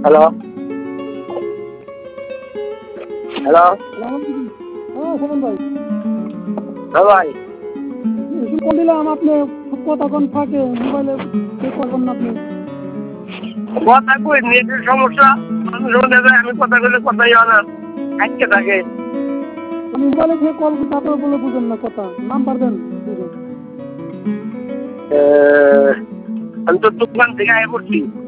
Hello hello হ্যাঁ শোনেন ভাই, হ্যাঁ ভাই ফোন দিলাম আপনি কথা কোন ফাঁকে মোবাইলে চেক করবেন না আপনি। কথা কই নেটের সমস্যা মানুষের মধ্যে আমি কথা কইলে কথাই হয় না আটকে থাকে আমি মোবাইলে যে কল তারপরে বলে বুঝেন না কথা, নাম্বার দেন বুঝেন। আমি তো দোকান থেকে আয় করছি